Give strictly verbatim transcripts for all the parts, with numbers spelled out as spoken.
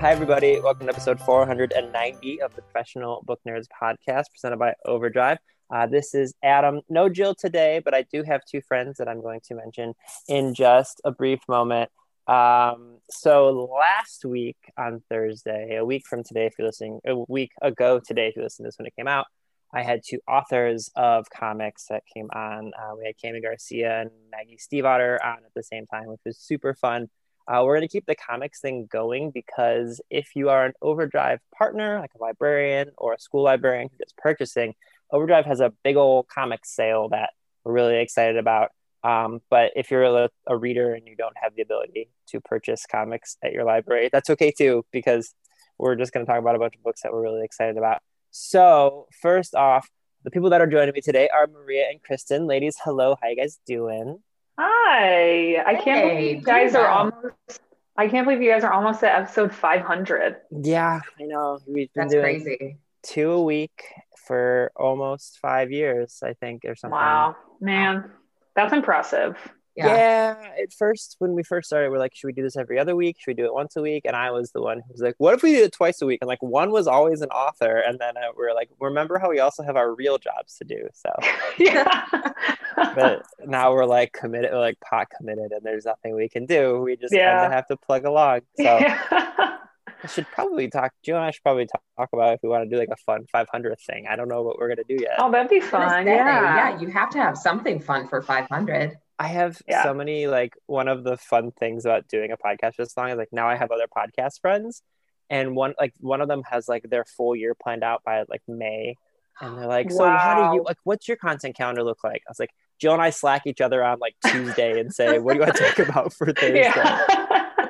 Hi, everybody. Welcome to episode four hundred ninety of the Professional Book Nerds podcast presented by Overdrive. Uh, this is Adam. No Jill today, but I do have two friends that I'm going to mention in just a brief moment. Um, so last week on Thursday, a week from today, if you're listening, a week ago today, if you listen to this when it came out, I had two authors of comics that came on. Uh, we had Cami Garcia and Maggie Stiefvater on at the same time, which was super fun. Uh, we're going to keep the comics thing going because if you are an Overdrive partner, like a librarian or a school librarian who's purchasing, Overdrive has a big old comics sale that we're really excited about. Um, but if you're a, a reader and you don't have the ability to purchase comics at your library, that's okay too, because we're just going to talk about a bunch of books that we're really excited about. So first off, the people that are joining me today are Maria and Kristen. Ladies, hello. How you guys doing? Hi. I can't Hey, believe you guys doing are well. almost I can't believe you guys are almost at episode five hundred. Yeah, I know. We've been That's doing crazy. two a week for almost five years, I think, or something. Wow, man. That's impressive. Yeah. Yeah, at first, when we first started, we're like, should we do this every other week? Should we do it once a week? And I was the one who was like, what if we did it twice a week? And like, one was always an author. And then uh, we're like, remember how we also have our real jobs to do. So, Yeah. but now we're like committed, we're like pot committed, and there's nothing we can do. We just kind of Yeah. have to plug along. So Yeah. I should probably talk, Jill and I should probably talk, talk about if we want to do like a fun five hundredth thing. I don't know what we're going to do yet. Oh, that'd be I was gonna fun. say, Yeah. yeah, you have to have something fun for five hundred. I have Yeah. so many, like, one of the fun things about doing a podcast this long is like now I have other podcast friends, and one like one of them has like their full year planned out by like May, and they're like, so how do you Wow. like what's your content calendar look like? I was like, Jill and I Slack each other on like Tuesday and say, what do you want to talk about for Thursday? Yeah.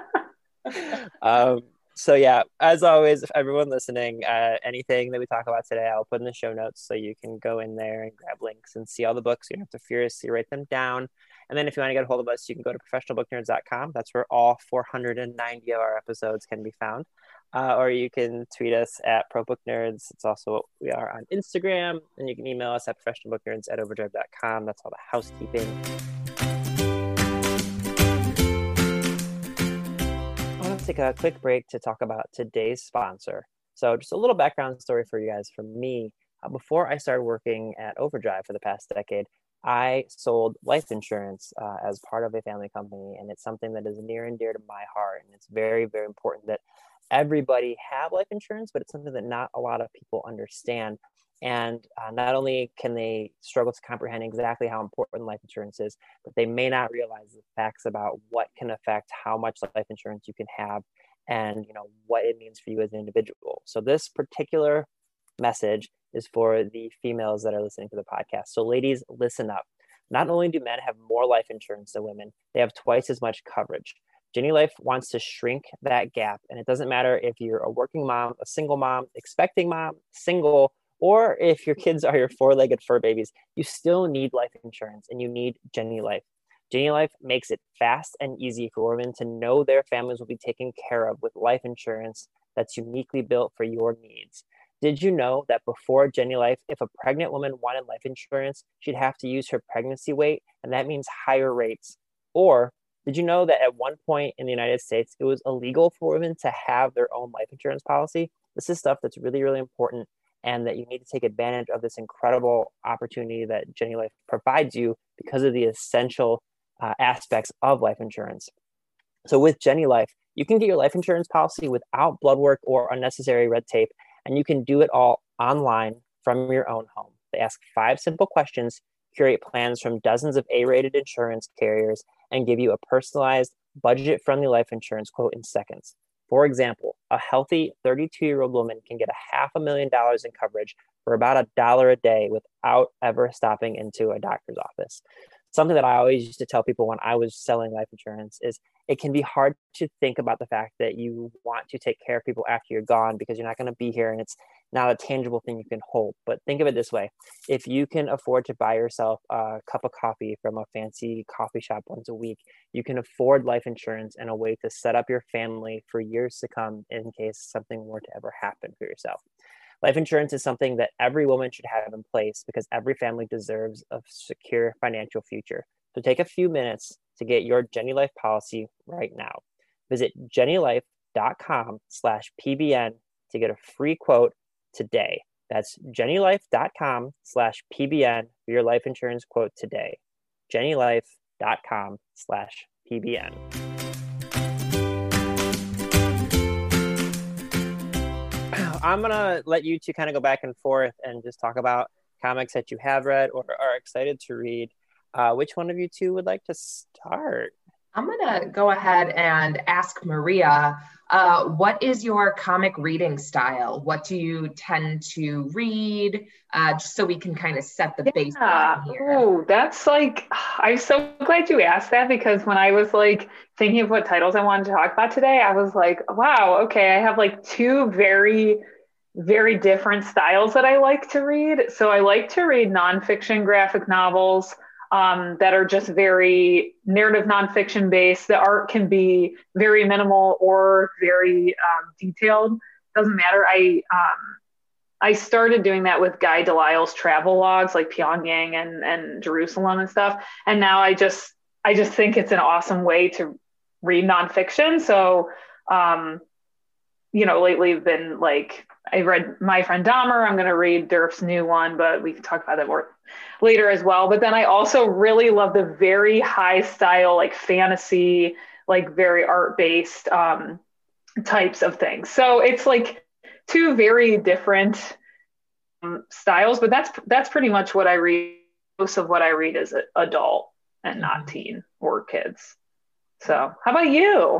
Um, so yeah, as always, if everyone listening, uh, anything that we talk about today, I'll put in the show notes so you can go in there and grab links and see all the books. You don't have to furiously write them down. And then if you want to get a hold of us, you can go to professional book nerds dot com. That's where all four hundred ninety of our episodes can be found. Uh, or you can tweet us at ProBookNerds. It's also, we are on Instagram, and you can email us at professionalbooknerds at overdrive dot com. That's all the housekeeping. I want to take a quick break to talk about today's sponsor. So just a little background story for you guys from me. Uh, before I started working at Overdrive for the past decade, I sold life insurance uh, as part of a family company, and it's something that is near and dear to my heart. And it's very, very important that everybody have life insurance, but it's something that not a lot of people understand. And uh, not only can they struggle to comprehend exactly how important life insurance is, but they may not realize the facts about what can affect how much life insurance you can have, and you know what it means for you as an individual. So this particular message is for the females that are listening to the podcast. So ladies, listen up. Not only do men have more life insurance than women, they have twice as much coverage. Jenny Life wants to shrink that gap. And it doesn't matter if you're a working mom, a single mom, expecting mom, single, or if your kids are your four-legged fur babies, you still need life insurance, and you need Jenny Life. Jenny Life makes it fast and easy for women to know their families will be taken care of with life insurance that's uniquely built for your needs. Did you know that before Jenny Life, if a pregnant woman wanted life insurance, she'd have to use her pregnancy weight, and that means higher rates? Or did you know that at one point in the United States, it was illegal for women to have their own life insurance policy? This is stuff that's really, really important, and that you need to take advantage of this incredible opportunity that Jenny Life provides you because of the essential uh, aspects of life insurance. So with Jenny Life, you can get your life insurance policy without blood work or unnecessary red tape, and you can do it all online from your own home. They ask five simple questions, curate plans from dozens of A-rated insurance carriers, and give you a personalized, budget-friendly life insurance quote in seconds. For example, a healthy thirty-two-year-old woman can get a half a million dollars in coverage for about a dollar a day without ever stopping into a doctor's office. Something that I always used to tell people when I was selling life insurance is it can be hard to think about the fact that you want to take care of people after you're gone because you're not going to be here, and it's not a tangible thing you can hold. But think of it this way. If you can afford to buy yourself a cup of coffee from a fancy coffee shop once a week, you can afford life insurance and a way to set up your family for years to come in case something were to ever happen for yourself. Life insurance is something that every woman should have in place because every family deserves a secure financial future. So take a few minutes to get your Jenny Life policy right now. Visit jenny life jennylife.com slash PBN to get a free quote today. That's jennylife.com slash PBN for your life insurance quote today. jennylife.com slash PBN. I'm going to let you two kind of go back and forth and just talk about comics that you have read or are excited to read. Uh, which one of you two would like to start? I'm going to go ahead and ask Maria, uh, what is your comic reading style? What do you tend to read? Uh, just so we can kind of set the Yeah. baseline here. Oh, that's like, I'm so glad you asked that, because when I was like thinking of what titles I wanted to talk about today, I was like, wow, okay, I have like two very, very different styles that I like to read. So I like to read nonfiction graphic novels um, that are just very narrative nonfiction based. The art can be very minimal or very um, detailed. Doesn't matter. I um, I started doing that with Guy Delisle's travel logs, like Pyongyang and, and Jerusalem and stuff. And now I just I just think it's an awesome way to read nonfiction. So, um, you know, lately I've been like, I read My Friend Dahmer. I'm going to read Durf's new one, but we can talk about that more later as well. But then I also really love the very high style, like fantasy, like very art based um, types of things. So it's like two very different um, styles, but that's that's pretty much what I read. Most of what I read is adult and not teen or kids. So how about you?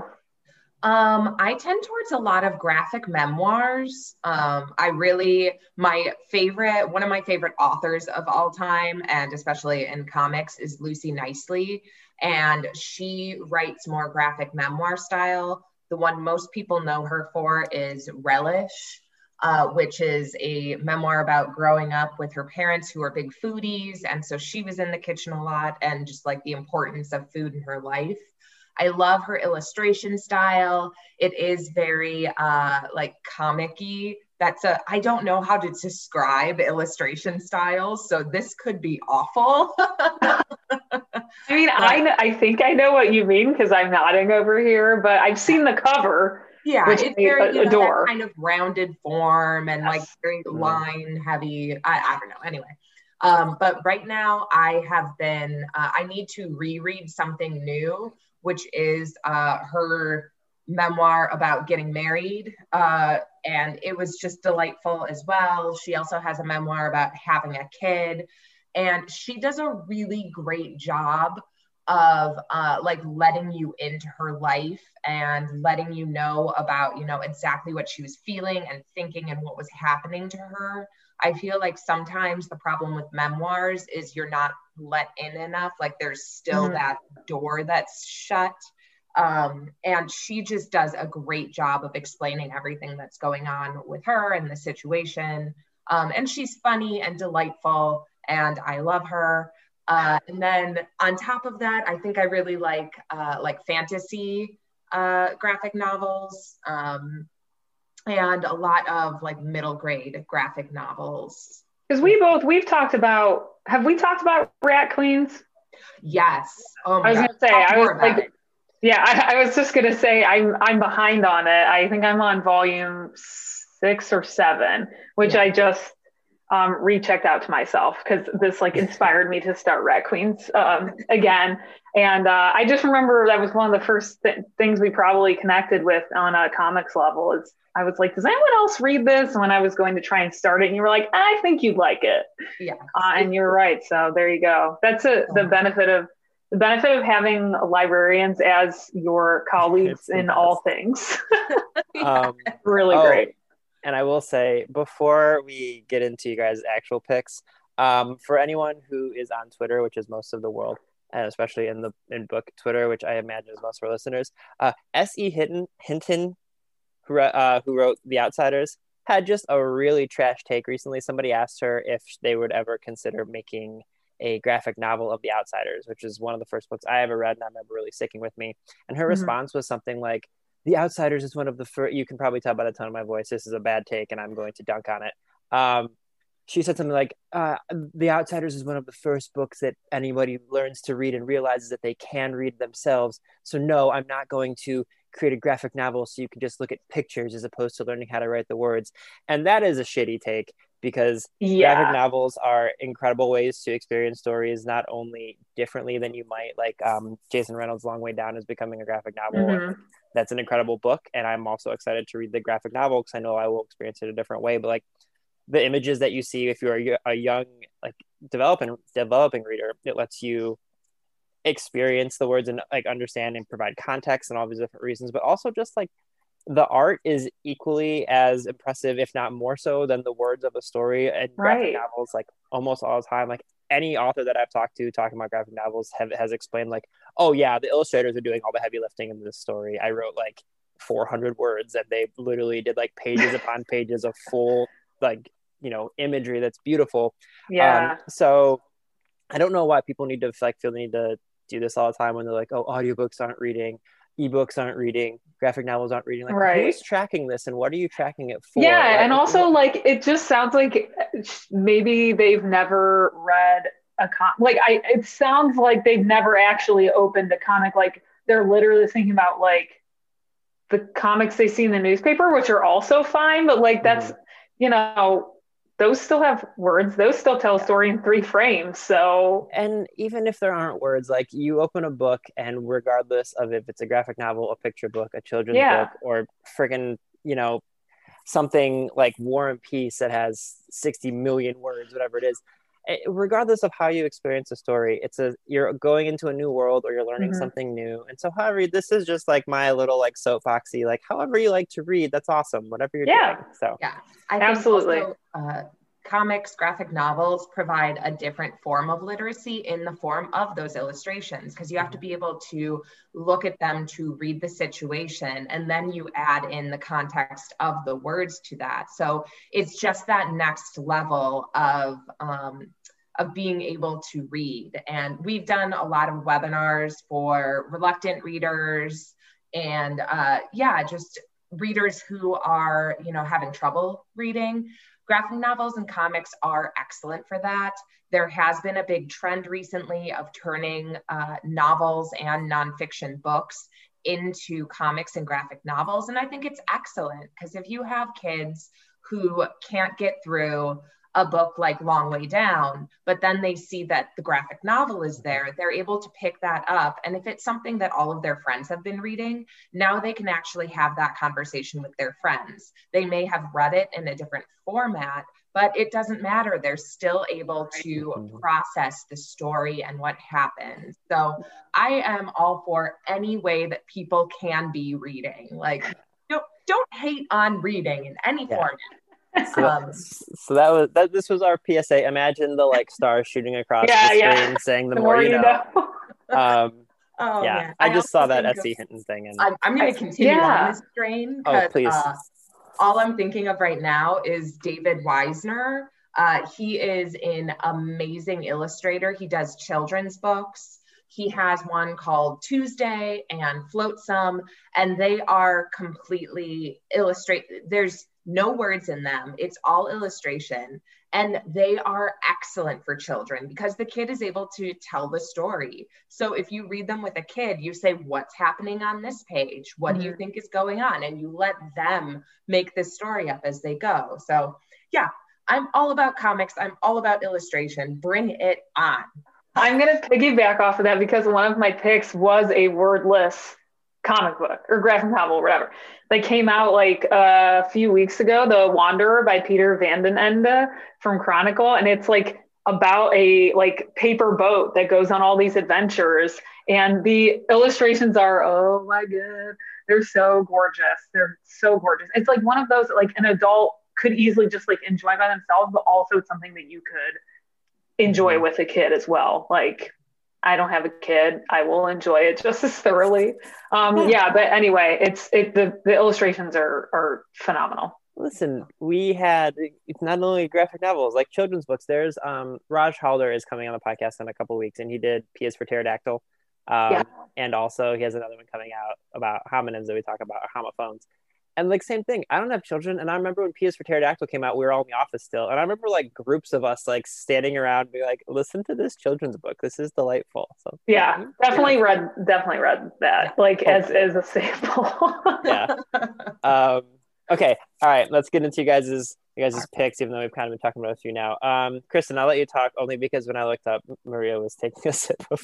Um, I tend towards a lot of graphic memoirs. Um, I really, my favorite, one of my favorite authors of all time, and especially in comics, is Lucy Nicely. And she writes more graphic memoir style. The one most people know her for is Relish, uh, which is a memoir about growing up with her parents who are big foodies. And so she was in the kitchen a lot and just like the importance of food in her life. I love her illustration style. It is very uh, like comic-y. That's a, I don't know how to describe illustration styles, so this could be awful. I mean, but, I I think I know what you mean because I'm nodding over here, but I've seen the cover. Yeah, which it's very, you know, adore. that kind of rounded form and yes. like very line heavy. I, I don't know. Anyway. Um, but right now I have been, uh, I need to reread something new, which is uh, her memoir about getting married. Uh, and it was just delightful as well. She also has a memoir about having a kid. And she does a really great job of uh, like letting you into her life and letting you know about, you know, exactly what she was feeling and thinking and what was happening to her. I feel like sometimes the problem with memoirs is you're not let in enough. Like there's still mm-hmm. that door that's shut. Um, and she just does a great job of explaining everything that's going on with her and the situation. Um, and she's funny and delightful, and I love her. Uh, and then on top of that, I think I really like uh, like fantasy uh, graphic novels. Um, and a lot of like middle grade graphic novels. Because we both, we've talked about, have we talked about Rat Queens? Yes. Oh my I was God. going to say, Talk I was like, it. yeah, I, I was just going to say, I'm, I'm behind on it. I think I'm on volume six or seven, which yeah. I just um, rechecked out to myself because this like inspired me to start Rat Queens um, again. And uh, I just remember that was one of the first th- things we probably connected with on a comics level is I was like, does anyone else read this? And when I was going to try and start it, and you were like, I think you'd like it. Yeah. Uh, and you're right. So there you go. That's a, the benefit of the benefit of having librarians as your colleagues in all things. um, really oh, great. And I will say, before we get into you guys' actual picks, um, for anyone who is on Twitter, which is most of the world, and especially in the in book Twitter, which I imagine is most of our listeners, uh, S E. Hinton, Hinton who, uh, who wrote The Outsiders, had just a really trash take recently. Somebody asked her if they would ever consider making a graphic novel of The Outsiders, which is one of the first books I ever read, and I remember really sticking with me. And her mm-hmm. response was something like, The Outsiders is one of the first, you can probably tell by the tone of my voice, this is a bad take, and I'm going to dunk on it. Um, she said something like, uh, The Outsiders is one of the first books that anybody learns to read and realizes that they can read themselves. So no, I'm not going to create a graphic novel so you can just look at pictures as opposed to learning how to write the words. And that is a shitty take, because Yeah. graphic novels are incredible ways to experience stories, not only differently than you might, like um, Jason Reynolds' Long Way Down is becoming a graphic novel. Mhm. And that's an incredible book. And I'm also excited to read the graphic novel because I know I will experience it a different way. But like the images that you see, if you're a, a young, like developing, developing reader, it lets you experience the words and like understand and provide context and all these different reasons. But also just like the art is equally as impressive, if not more so, than the words of a story. And graphic Right. novels, like almost all the time, like any author that I've talked to talking about graphic novels have has explained like, oh yeah, the illustrators are doing all the heavy lifting in this story. I wrote like four hundred words and they literally did like pages upon pages of full like, you know, imagery that's beautiful. Yeah. Um, so I don't know why people need to like feel the need to do this all the time when they're like, oh, audiobooks aren't reading, ebooks aren't reading, graphic novels aren't reading. Like, Right. who's tracking this and what are you tracking it for? Yeah, Like, and also like it just sounds like maybe they've never read a com like I it sounds like they've never actually opened a comic. Like they're literally thinking about like the comics they see in the newspaper, which are also fine, but like that's Mhm. you know, those still have words, those still tell a story in three frames. So And even if there aren't words, like you open a book and regardless of if it's a graphic novel, a picture book, a children's yeah. book, or friggin', you know, something like War and Peace that has sixty million words, whatever it is, it, regardless of how you experience a story, it's a you're going into a new world or you're learning Mhm. something new. And so however, this is just like my little like soapboxy, like however you like to read, that's awesome, whatever you're Yeah. doing. So Yeah, I Absolutely. think also uh, comics, graphic novels provide a different form of literacy in the form of those illustrations, because you have to be able to look at them to read the situation, and then you add in the context of the words to that. So it's just that next level of um, of being able to read. And we've done a lot of webinars for reluctant readers, and uh, yeah, just readers who are, you know, having trouble reading. Graphic novels and comics are excellent for that. There has been a big trend recently of turning uh, novels and nonfiction books into comics and graphic novels. And I think it's excellent, because if you have kids who can't get through a book like Long Way Down, but then they see that the graphic novel is there, they're able to pick that up. And if it's something that all of their friends have been reading, now they can actually have that conversation with their friends. They may have read it in a different format, but it doesn't matter. They're still able to process the story and what happened. So I am all for any way that people can be reading. Like, don't, don't hate on reading in any yeah. format. So, Um, so that was that. This was our P S A. Imagine the like stars shooting across Yeah, the yeah. screen, saying, "The, more, you know." Um, oh yeah, man, I just saw also that think Etsy of- Hinton thing, and I'm, I'm going to continue Yeah. on this train oh, because please. uh, all I'm thinking of right now is David Weisner. Uh, he is an amazing illustrator. He does children's books. He has one called Tuesday and Flotsam, and they are completely illustrated. There's no words in them. It's all illustration. And they are excellent for children because the kid is able to tell the story. So if you read them with a kid, you say, what's happening on this page? What mm-hmm. do you think is going on? And you let them make this story up as they go. So yeah, I'm all about comics. I'm all about illustration. Bring it on. I'm going to piggyback off of that because one of my picks was a wordless comic book or graphic novel, or whatever. They came out like uh, a few weeks ago, The Wanderer by Peter Van den Ende from Chronicle. And it's like about a like paper boat that goes on all these adventures. And the illustrations are, oh my God, they're so gorgeous. They're so gorgeous. It's like one of those, like an adult could easily just like enjoy by themselves, but also it's something that you could enjoy mm-hmm. with a kid as well. Like, I don't have a kid. I will enjoy it just as thoroughly. Um, yeah. yeah, but anyway, it's it the, the illustrations are are phenomenal. Listen, we had it's not only graphic novels, like children's books. There's um Raj Halder is coming on the podcast in a couple of weeks, and he did P is for Pterodactyl. Um, yeah. And also he has another one coming out about homonyms that we talk about, or homophones. And like same thing. I don't have children, and I remember when P is for Pterodactyl came out, we were all in the office still, and I remember like groups of us like standing around, be like, "Listen to this children's book. This is delightful." So yeah, definitely read, definitely read that like oh. as as a sample. Yeah. Um, okay. All right. Let's get into you guys's you guys's picks, even though we've kind of been talking about a few now. Um, Kristen, I'll let you talk only because when I looked up, Maria was taking a sip of.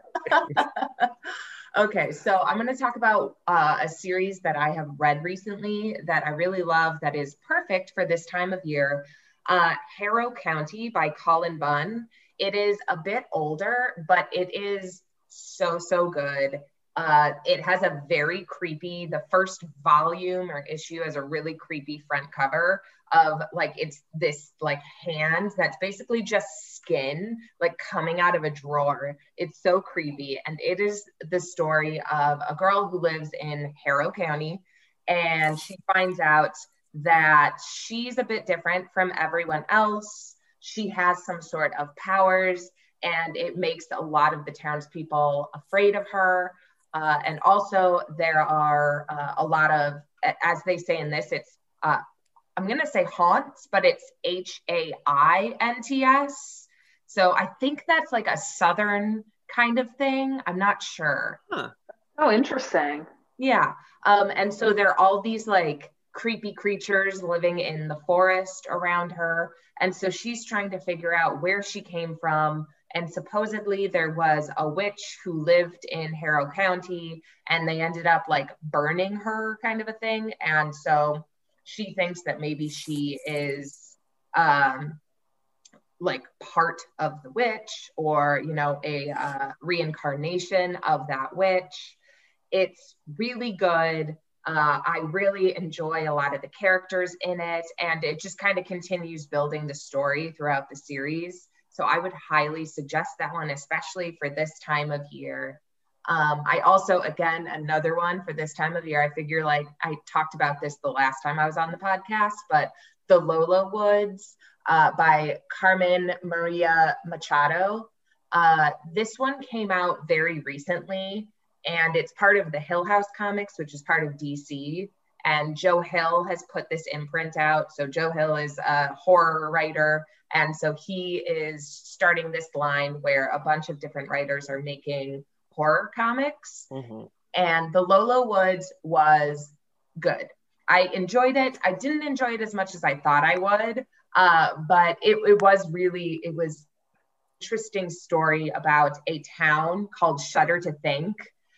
Okay, so I'm going to talk about uh, a series that I have read recently that I really love that is perfect for this time of year. Uh, Harrow County by Colin Bunn. It is a bit older, but it is so, so good. Uh, it has a very creepy, the first volume or issue has a really creepy front cover of like, it's this like hand that's basically just skin like coming out of a drawer. It's so creepy. And it is the story of a girl who lives in Harrow County, and she finds out that she's a bit different from everyone else. She has some sort of powers, and it makes a lot of the townspeople afraid of her. Uh, and also there are uh, a lot of, as they say in this, it's, uh, I'm going to say haunts, but it's H A I N T S. So I think that's like a Southern kind of thing. I'm not sure. Huh. Oh, interesting. Yeah. Um, and so there are all these like creepy creatures living in the forest around her. And so she's trying to figure out where she came from. And supposedly there was a witch who lived in Harrow County, and they ended up like burning her kind of a thing. And so she thinks that maybe she is um, like part of the witch, or, you know, a uh, reincarnation of that witch. It's really good. Uh, I really enjoy a lot of the characters in it, and it just kind of continues building the story throughout the series. So I would highly suggest that one, especially for this time of year. Um, I also, again, another one for this time of year, I figure like I talked about this the last time I was on the podcast, but The Lola Woods uh, by Carmen Maria Machado. Uh, this one came out very recently, and it's part of the Hill House Comics, which is part of D C. And Joe Hill has put this imprint out. So Joe Hill is a horror writer. And so he is starting this line where a bunch of different writers are making horror comics. Mm-hmm. And The Lola Woods was good. I enjoyed it. I didn't enjoy it as much as I thought I would, uh, but it, it was really, it was an interesting story about a town called Shudder to Think,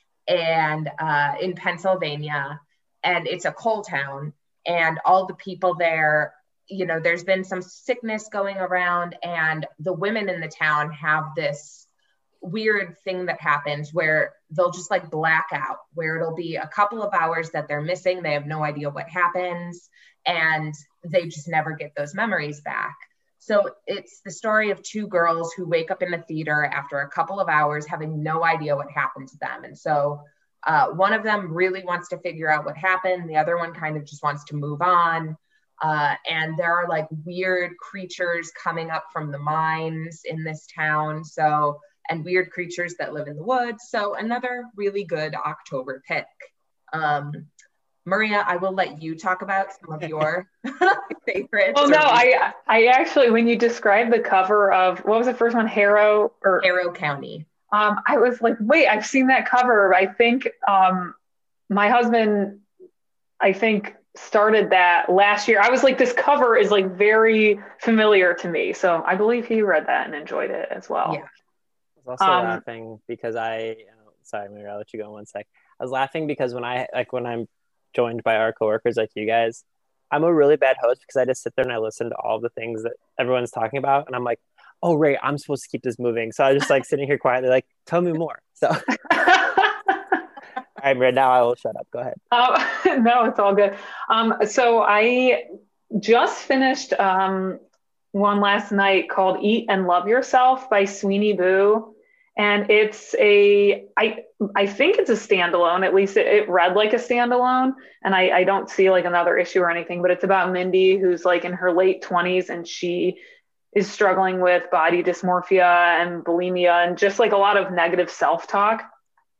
and uh, in Pennsylvania, and it's a coal town, and all the people there, you know, there's been some sickness going around, and the women in the town have this weird thing that happens where they'll just like black out, where it'll be a couple of hours that they're missing. They have no idea what happens, and they just never get those memories back. So it's the story of two girls who wake up in a theater after a couple of hours having no idea what happened to them. And so uh, one of them really wants to figure out what happened. The other one kind of just wants to move on. Uh, and there are like weird creatures coming up from the mines in this town. So, and weird creatures that live in the woods. So another really good October pick. Um, Maria, I will let you talk about some of your favorites. Well, no, I I actually, when you described the cover of, what was the first one, Harrow? Or Harrow County. Um, I was like, wait, I've seen that cover. I think um, my husband, I think, started that last year. I was like, this cover is like very familiar to me. So I believe he read that and enjoyed it as well. Yeah. I was also um, laughing because I, oh, sorry, Maria, I'll let you go in one sec. I was laughing because when I, like when I'm joined by our coworkers like you guys, I'm a really bad host because I just sit there and I listen to all the things that everyone's talking about. And I'm like, oh, Ray, I'm supposed to keep this moving. So I was just like sitting here quietly, like, tell me more. So, all right, Maria, now I will shut up. Go ahead. Um, no, it's all good. Um, so I just finished um, one last night called Eat and Love Yourself by Sweeney Boo. And it's a, I I think it's a standalone, at least it, it read like a standalone. And I, I don't see like another issue or anything, but it's about Mindy, who's like in her late twenties, and she is struggling with body dysmorphia and bulimia and just like a lot of negative self-talk.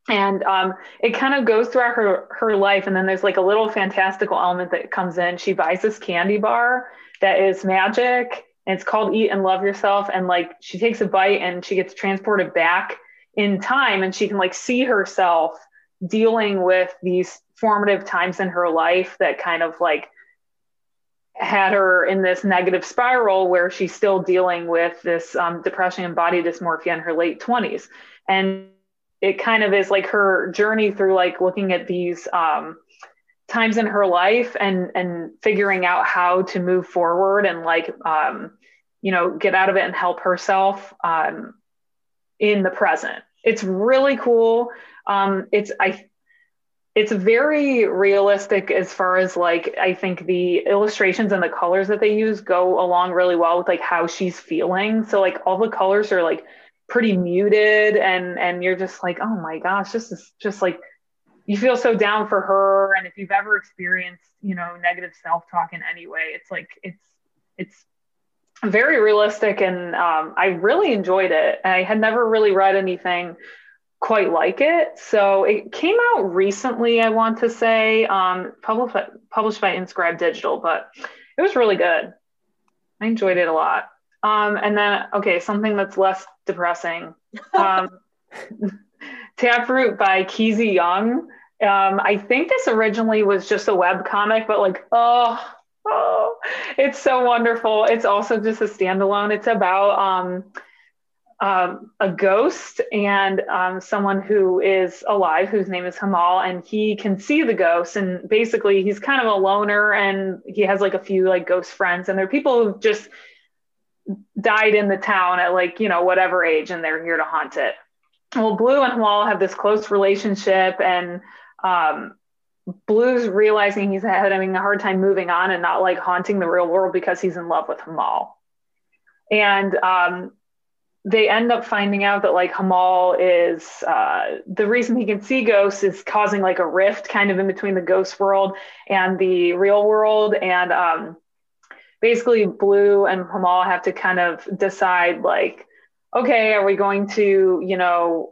And um, it kind of goes throughout her her life, and then there's like a little fantastical element that comes in. She buys this candy bar that is magic, and it's called Eat and Love Yourself. And like she takes a bite, and she gets transported back in time, and she can like see herself dealing with these formative times in her life that kind of like had her in this negative spiral where she's still dealing with this um, depression and body dysmorphia in her late twenties. And it kind of is like her journey through like looking at these um, times in her life and and figuring out how to move forward and like um, you know get out of it and help herself um, in the present. It's really cool. Um, it's I it's very realistic as far as like I think the illustrations and the colors that they use go along really well with like how she's feeling. So like all the colors are like pretty muted, and and you're just like, oh my gosh, this is just like you feel so down for her. And if you've ever experienced, you know, negative self-talk in any way, it's like it's it's very realistic, and um, I really enjoyed it. I had never really read anything quite like it. So it came out recently, I want to say, um, published by, published by Inscribe Digital, but it was really good. I enjoyed it a lot. Um, and then, okay, something that's less depressing. Um, Taproot by Keezy Young. Um, I think this originally was just a web comic, but like, oh, oh, it's so wonderful. It's also just a standalone. It's about um, um, a ghost and um, someone who is alive, whose name is Hamal, and he can see the ghosts. And basically, he's kind of a loner, and he has like a few like ghost friends, and they're people who just died in the town at like, you know, whatever age, and they're here to haunt it. Well, Blue and Hamal have this close relationship, and um, Blue's realizing he's having a hard time moving on and not like haunting the real world because he's in love with Hamal. And um, they end up finding out that like Hamal is uh, the reason he can see ghosts is causing like a rift kind of in between the ghost world and the real world. And um, basically Blue and Hamal have to kind of decide like, okay, are we going to, you know,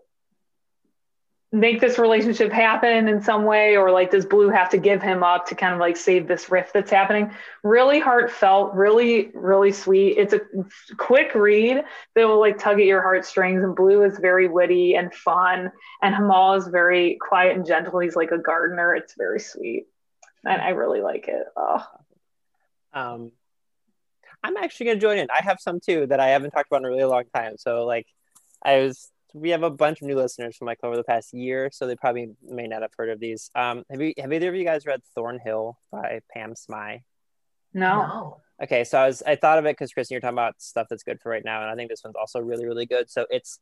make this relationship happen in some way, or like does Blue have to give him up to kind of like save this rift that's happening? Really heartfelt, really, really sweet. It's a quick read that will like tug at your heartstrings, and Blue is very witty and fun, and Hamal is very quiet and gentle. He's like a gardener. It's very sweet, and I really like it. Oh. Um, I'm actually gonna join in. I have some too that I haven't talked about in a really long time. So like, I was. We have a bunch of new listeners from like over the past year, so they probably may not have heard of these. Um, have you have either of you guys read Thornhill by Pam Smythe? No. No. Okay, so I was I thought of it because Kristen, you're talking about stuff that's good for right now, and I think this one's also really really good. So it's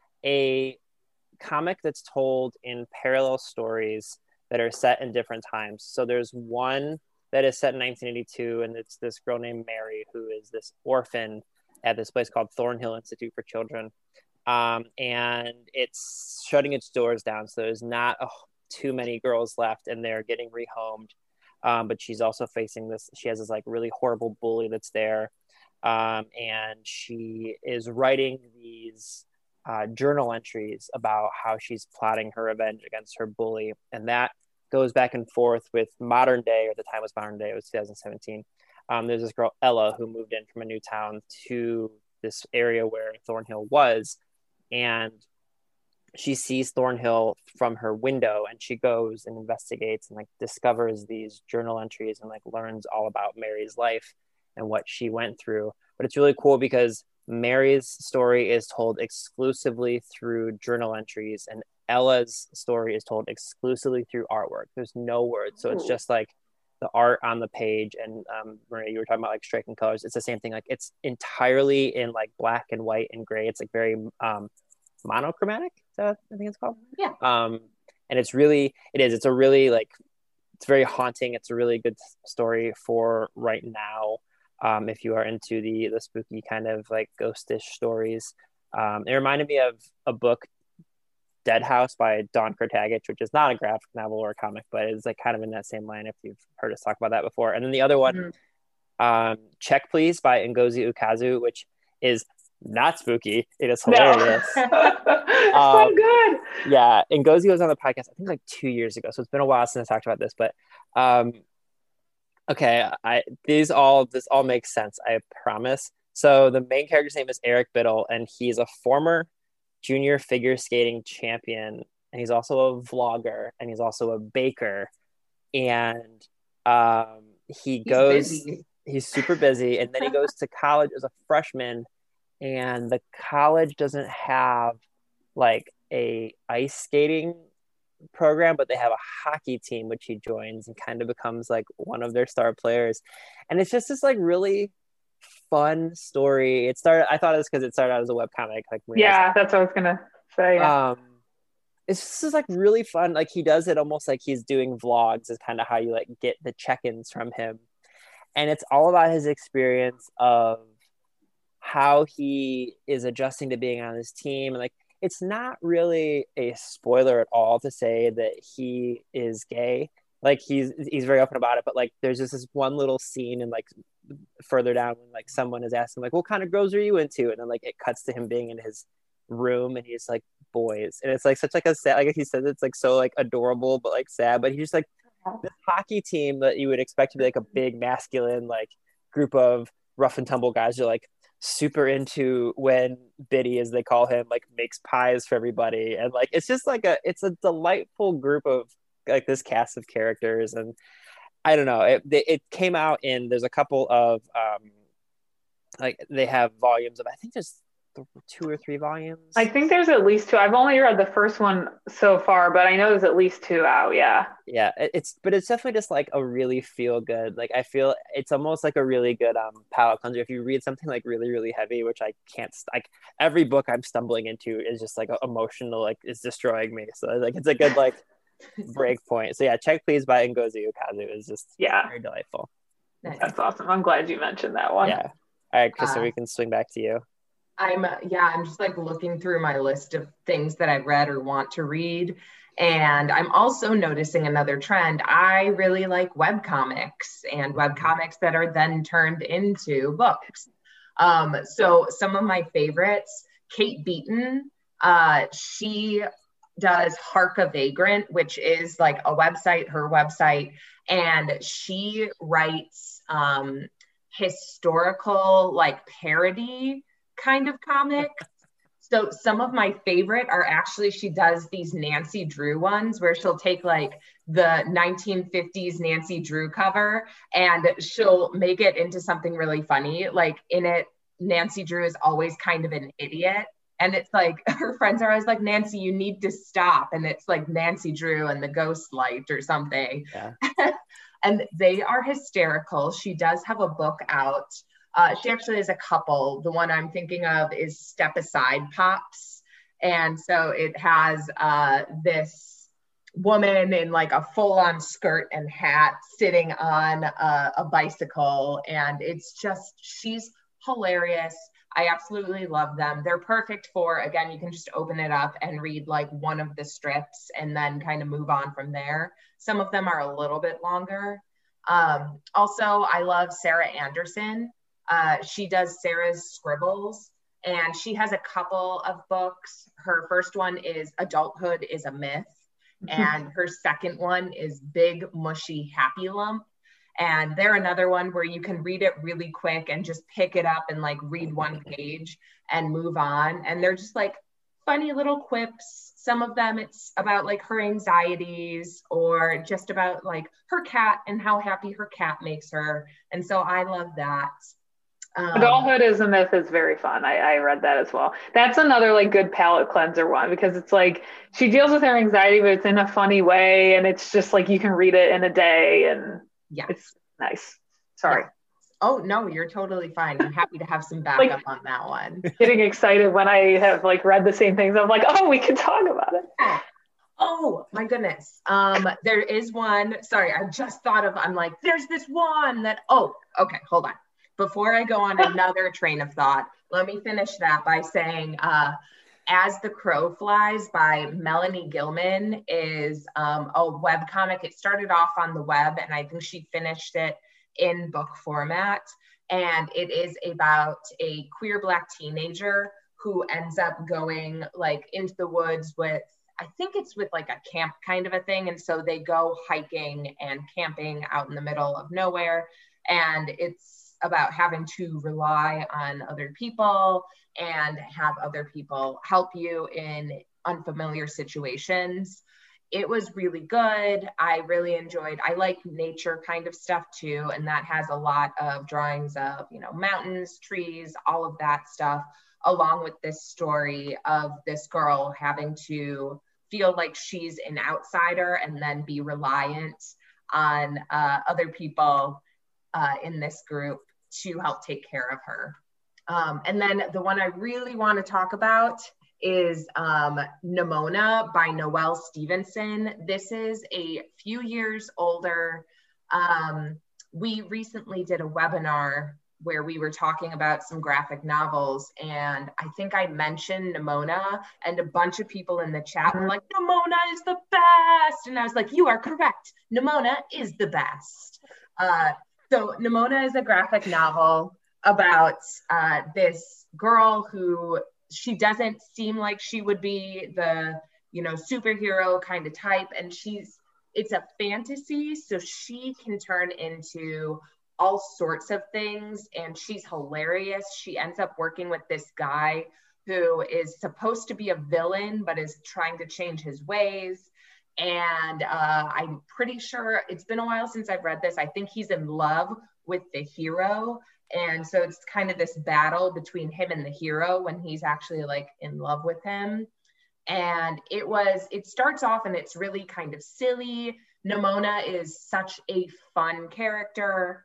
a comic that's told in parallel stories that are set in different times. So there's one that is set in nineteen eighty-two, and it's this girl named Mary who is this orphan at this place called Thornhill Institute for Children. Um, and it's shutting its doors down. So there's not oh, too many girls left, and they're getting rehomed. Um, but she's also facing this, she has this like really horrible bully that's there. Um, and she is writing these uh, journal entries about how she's plotting her revenge against her bully. And that goes back and forth with modern day, or the time was modern day, it was two thousand seventeen. Um, there's this girl, Ella, who moved in from a new town to this area where Thornhill was. And she sees Thornhill from her window, and she goes and investigates and like discovers these journal entries and like learns all about Mary's life and what she went through. But it's really cool because Mary's story is told exclusively through journal entries, and Ella's story is told exclusively through artwork. There's no words. So it's just like the art on the page. And um, Maria, you were talking about like striking colors. It's the same thing. Like it's entirely in like black and white and gray. It's like very um, monochromatic. So I think it's called. Yeah. Um, and it's really, it is. It's a really like, it's very haunting. It's a really good story for right now. Um, if you are into the the spooky kind of like ghostish stories. Um, it reminded me of a book, Dead House by Dawn Kurtagich, which is not a graphic novel or a comic, but it's like kind of in that same line if you've heard us talk about that before. And then the other one, mm-hmm. um, Check Please by Ngozi Ukazu, which is not spooky. It is No. hilarious. So Um, good. Yeah, and Ngozi was on the podcast, I think like two years ago. So it's been a while since I talked about this, but um, okay, I these all this all makes sense, I promise. So the main character's name is Eric Biddle, and he's a former junior figure skating champion, and he's also a vlogger, and he's also a baker, and um, he He's goes, busy. he's super busy, and then he goes to college as a freshman, and the college doesn't have like a ice skating program, but they have a hockey team which he joins and kind of becomes like one of their star players. And it's just this like really fun story. It started, I thought it was because it started out as a webcomic, like Yeah, that's what I was gonna say. Yeah. um it's just this, like really fun, like he does it almost like he's doing vlogs is kind of how you like get the check-ins from him, and it's all about his experience of how he is adjusting to being on this team. And like it's not really a spoiler at all to say that he is gay. Like he's he's very open about it, but like there's just this one little scene and like further down when like someone is asking like what kind of girls are you into, and then like it cuts to him being in his room and he's like boys, and it's like such like a sad, like he says it's like so like adorable but like sad, but he's just like this hockey team that you would expect to be like a big masculine like group of rough and tumble guys are like super into when Biddy, as they call him, like makes pies for everybody, and like it's just like a it's a delightful group of like this cast of characters. And I don't know, it it came out in, there's a couple of um like they have volumes of, I think there's two or three volumes. I think there's at least two. I've only read the first one so far, but I know there's at least two out. Yeah. Yeah, it's but it's definitely just like a really feel good. Like I feel it's almost like a really good um palate cleanser. If you read something like really really heavy, which I can't like, every book I'm stumbling into is just like emotional, like it's destroying me. So like it's a good like break point. So yeah, check Please by Ngozi Ukazu is just yeah very delightful. Nice. That's awesome. I'm glad you mentioned that one. Yeah. All right, Krista, Uh, we can swing back to you. I'm yeah, I'm just like looking through my list of things that I've read or want to read. And I'm also noticing another trend. I really like webcomics and webcomics that are then turned into books. Um, so some of my favorites, Kate Beaton, uh, she does Hark a Vagrant, which is like a website, her website, and she writes um, historical like parody kind of comic. So some of my favorite are actually, she does these Nancy Drew ones where she'll take like the nineteen fifties Nancy Drew cover and she'll make it into something really funny. Like in it, Nancy Drew is always kind of an idiot. And it's like, her friends are always like, Nancy, you need to stop. And it's like Nancy Drew and the Ghost Light or something. Yeah. And they are hysterical. She does have a book out. Uh, she actually has a couple. The one I'm thinking of is Step Aside Pops. And so it has uh, this woman in like a full-on skirt and hat sitting on a, a bicycle. And it's just, she's hilarious. I absolutely love them. They're perfect for, again, you can just open it up and read like one of the strips and then kind of move on from there. Some of them are a little bit longer. Um, also, I love Sarah Anderson. Uh, she does Sarah's Scribbles, and she has a couple of books. Her first one is Adulthood is a Myth, and her second one is Big Mushy Happy Lump. And they're another one where you can read it really quick and just pick it up and like read one page and move on. And they're just like funny little quips. Some of them it's about like her anxieties or just about like her cat and how happy her cat makes her. And so I love that. Um, Adulthood is a Myth is very fun. I, I read that as well. That's another like good palate cleanser one because it's like she deals with her anxiety, but it's in a funny way, and it's just like you can read it in a day, and yeah, it's nice. Sorry. Yeah. Oh no, you're totally fine. I'm happy to have some backup like, on that one. Getting excited when I have like read the same things. I'm like, oh, we can talk about it. Oh my goodness. Um, there is one. Sorry, I just thought of. I'm like, there's this one that. Oh, okay, hold on. Before I go on another train of thought, let me finish that by saying uh, As the Crow Flies by Melanie Gilman is um, a webcomic. It started off on the web, and I think she finished it in book format. And it is about a queer Black teenager who ends up going like into the woods with, I think it's with like a camp kind of a thing. And so they go hiking and camping out in the middle of nowhere. And it's about having to rely on other people and have other people help you in unfamiliar situations. It was really good. I really enjoyed, I like nature kind of stuff too. And that has a lot of drawings of, you know, mountains, trees, all of that stuff, along with this story of this girl having to feel like she's an outsider and then be reliant on uh, other people uh, in this group to help take care of her. Um, and then the one I really want to talk about is um, Nimona by Noelle Stevenson. This is a few years older. Um, we recently did a webinar where we were talking about some graphic novels, and I think I mentioned Nimona, and a bunch of people in the chat were like, Nimona is the best. And I was like, you are correct. Nimona is the best. Uh, so Nimona is a graphic novel about uh, this girl who, she doesn't seem like she would be the, you know, superhero kind of type. And she's, it's a fantasy. So she can turn into all sorts of things. And she's hilarious. She ends up working with this guy who is supposed to be a villain, but is trying to change his ways. And uh, I'm pretty sure it's been a while since I've read this. I think he's in love with the hero. And so it's kind of this battle between him and the hero when he's actually like in love with him. And it was, it starts off and it's really kind of silly. Nimona is such a fun character.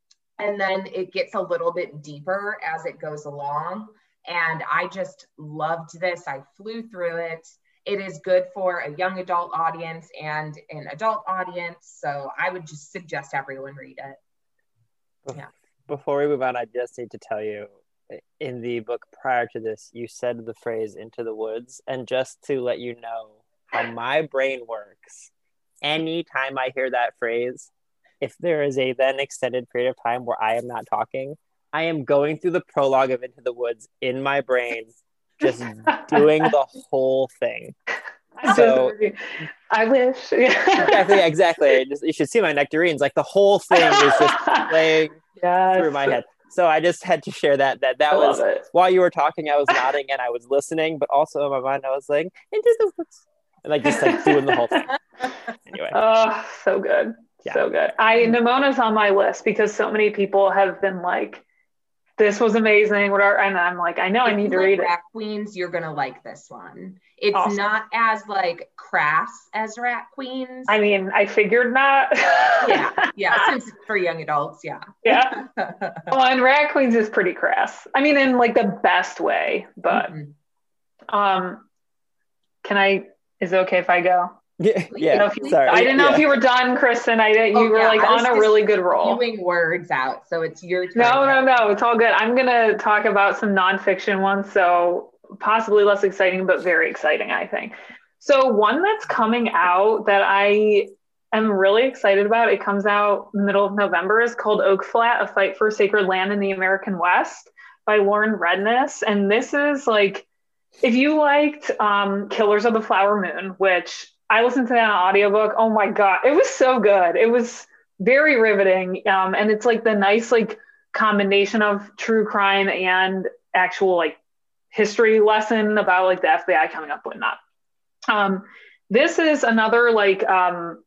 And then it gets a little bit deeper as it goes along. And I just loved this. I flew through it. It is good for a young adult audience and an adult audience. So I would just suggest everyone read it. Yeah. Before we move on, I just need to tell you, in the book prior to this, you said the phrase "into the woods," and just to let you know how my brain works, anytime I hear that phrase, if there is a then extended period of time where I am not talking, I am going through the prologue of Into the Woods in my brain, just doing the whole thing. So I wish. exactly, exactly. Just, you should see my nectarines. Like the whole thing is just playing yes. through my head. So I just had to share that. That that I was while you were talking, I was nodding and I was listening, but also in my mind I was like, "Into the woods," and like just like doing the whole thing. Anyway. Oh, so good, yeah. so good. I Nimona's on my list because so many people have been like, this was amazing, whatever. And I'm like, I know if I need to like read Rat it. Queens, you're going to like this one. It's awesome. Not as like crass as Rat Queens. I mean, I figured not. yeah. Yeah. Since for young adults. Yeah. Yeah. Well, and Rat Queens is pretty crass. I mean, in like the best way, but, mm-hmm. um, can I, is it okay if I go? Yeah, yeah. You know, you, Sorry. I didn't know yeah. if you were done, Kristen. I didn't. You oh, were yeah. like on a really good roll. Spewing words out, so it's your turn. No, no, no. It's all good. I'm gonna talk about some nonfiction ones, so possibly less exciting, but very exciting, I think. So one that's coming out that I am really excited about. It comes out middle of November. Is called Oak Flat: A Fight for Sacred Land in the American West by Lauren Redness, and this is like, if you liked um, Killers of the Flower Moon, which I listened to that on audiobook. Oh my God. It was so good. It was very riveting. Um, and it's like the nice, like combination of true crime and actual like history lesson about like the F B I coming up with not. Um, this is another like um,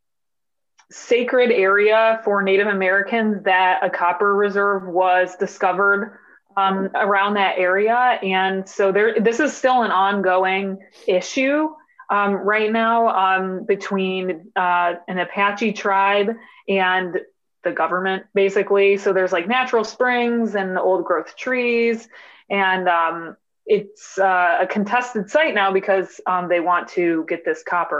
sacred area for Native Americans that a copper reserve was discovered um, around that area. And so there, this is still an ongoing issue. Um, right now um, between uh, an Apache tribe and the government, basically. So there's like natural springs and old growth trees. And um, it's uh, a contested site now because um, they want to get this copper.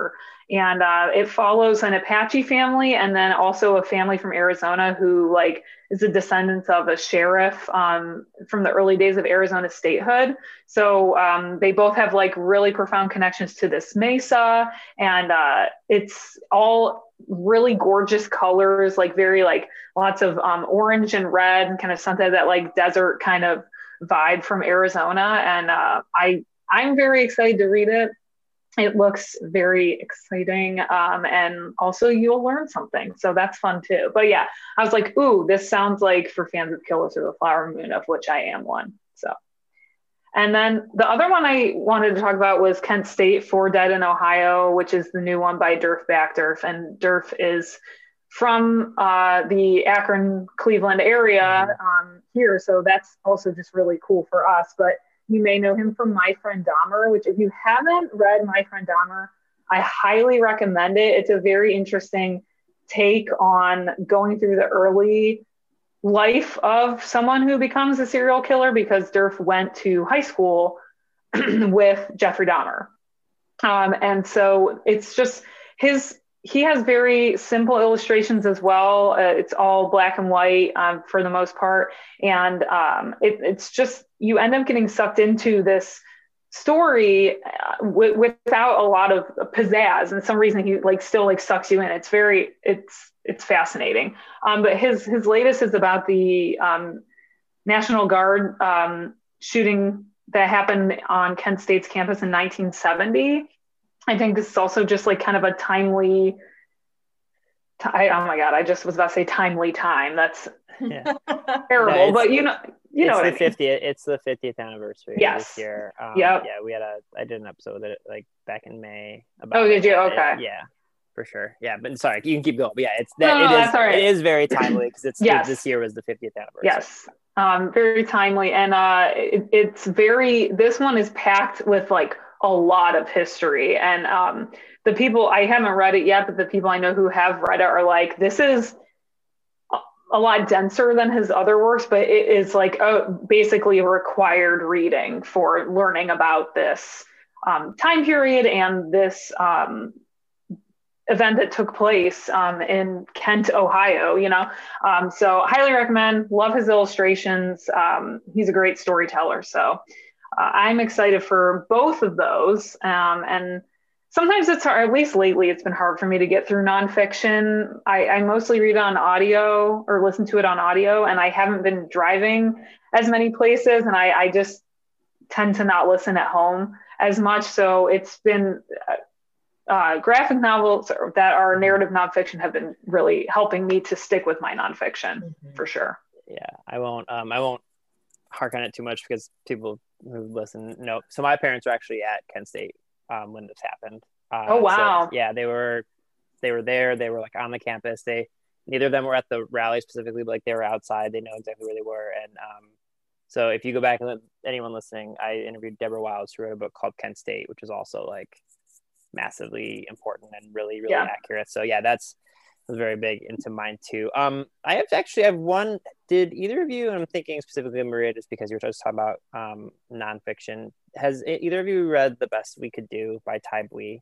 And uh, it follows an Apache family and then also a family from Arizona who like is a descendant of a sheriff um, from the early days of Arizona statehood. So um, they both have like really profound connections to this mesa, and uh, it's all really gorgeous colors, like very like lots of um, orange and red and kind of something that like desert kind of vibe from Arizona. And uh, I I'm very excited to read it. It looks very exciting. Um, and also you'll learn something. So that's fun too. But yeah, I was like, ooh, this sounds like for fans of Killers of the Flower Moon, of which I am one. So, and then the other one I wanted to talk about was Kent State, Four Dead in Ohio, which is the new one by Derf Backderf. And Derf is from uh, the Akron, Cleveland area um, here. So that's also just really cool for us. But you may know him from My Friend Dahmer, which if you haven't read My Friend Dahmer, I highly recommend it. It's a very interesting take on going through the early life of someone who becomes a serial killer, because Derf went to high school with Jeffrey Dahmer. Um, and so it's just his, he has very simple illustrations as well. Uh, it's all black and white um, for the most part. And um, it, it's just, you end up getting sucked into this story uh, w- without a lot of pizzazz. And some reason he like still like sucks you in. It's very, it's, it's fascinating. Um, but his, his latest is about the um, National Guard um, shooting that happened on Kent State's campus in nineteen seventy. I think this is also just like kind of a timely, t- I, oh my God, I just was about to say timely time. That's yeah. terrible, no, but you know, you know it's what the I mean. fiftieth. It's the fiftieth anniversary Yes. this year. Um, Yep. Yeah, we had a. I did an episode with it like back in May. About Oh, did it. you? Uh, Okay. it- yeah, for sure. Yeah, but sorry, you can keep going. But yeah, it's that. No, no, it is. that's all right. It is very timely because it's Yes. this year was the fiftieth anniversary. Yes. Um, very timely. And uh, it, it's very, this one is packed with like a lot of history. And um, the people, I haven't read it yet, but the people I know who have read it are like, this is a lot denser than his other works, but it is like a, basically a required reading for learning about this um, time period and this um, event that took place um, in Kent, Ohio, you know? Um, so highly recommend, love his illustrations. Um, he's a great storyteller. So uh, I'm excited for both of those. Um, and sometimes it's hard, at least lately, it's been hard for me to get through nonfiction. I, I mostly read on audio or listen to it on audio, and I haven't been driving as many places, and I, I just tend to not listen at home as much. So it's been uh, graphic novels that are narrative nonfiction have been really helping me to stick with my nonfiction mm-hmm. for sure. Yeah, I won't. Um, I won't hark on it too much because people who listen know. So my parents were actually at Kent State um, when this happened. Uh, oh wow! So, yeah, they were. They were there. They were like on the campus. They neither of them were at the rally specifically, but like they were outside. They know exactly where they were. And um, so if you go back and let anyone listening, I interviewed Deborah Wiles, who wrote a book called Kent State, which is also like massively important and really, really yeah. accurate. So yeah, that's was very big into mine too. Um, I have actually have one. Did either of you? And I'm thinking specifically of Maria, just because you were just talking about um, nonfiction. Has either of you read The Best We Could Do by Ty Bui?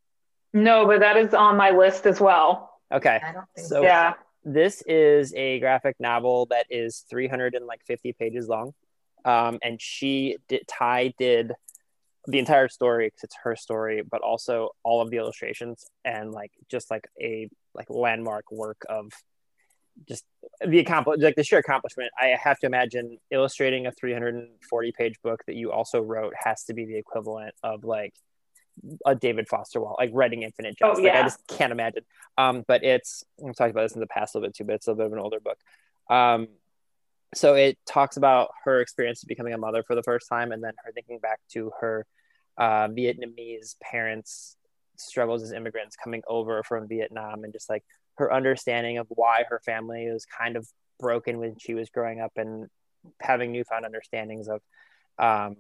No, but that is on my list as well. Okay, I don't think so so. Yeah, this is a graphic novel that is three hundred fifty pages long, um, and she did. Ty did the entire story because it's her story, but also all of the illustrations and like just like a like landmark work of just the accomplish like the sheer accomplishment. I have to imagine illustrating a three hundred forty page book that you also wrote has to be the equivalent of like a David Foster Wallace, like writing Infinite Jest. Oh, yeah. Like I just can't imagine. Um, but it's I've talked about this in the past a little bit too, but it's a bit of an older book. Um, so it talks about her experience of becoming a mother for the first time, and then her thinking back to her uh, Vietnamese parents' struggles as immigrants coming over from Vietnam, and just like her understanding of why her family was kind of broken when she was growing up, and having newfound understandings of um,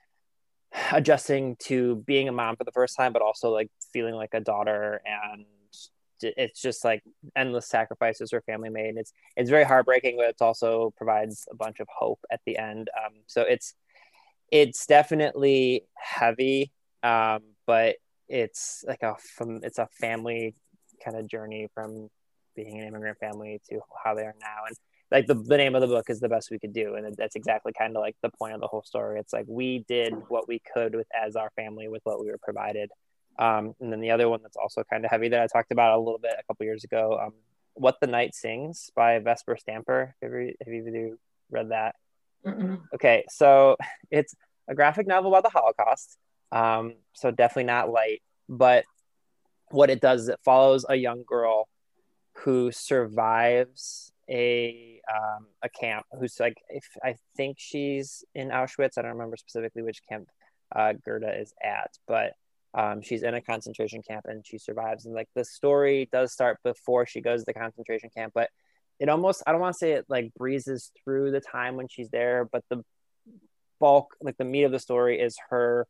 adjusting to being a mom for the first time, but also like feeling like a daughter. And it's just like endless sacrifices her family made. It's it's very heartbreaking, but it also provides a bunch of hope at the end. Um, so it's it's definitely heavy, um, but it's like a from it's a family kind of journey from being an immigrant family to how they are now. And like the, the name of the book is The Best We Could Do. And that's exactly kind of like the point of the whole story. It's like, we did what we could with as our family with what we were provided. Um, and then the other one that's also kind of heavy that I talked about a little bit a couple years ago, um, What the Night Sings by Vesper Stamper. Have you, have you read that? Mm-mm. Okay. So it's a graphic novel about the Holocaust. Um, so definitely not light, but what it does is it follows a young girl who survives a um, a camp, who's like, if I think she's in Auschwitz. I don't remember specifically which camp uh, Gerda is at, but um, she's in a concentration camp and she survives. And like the story does start before she goes to the concentration camp, but it almost, I don't want to say it like breezes through the time when she's there, but the bulk, like the meat of the story is her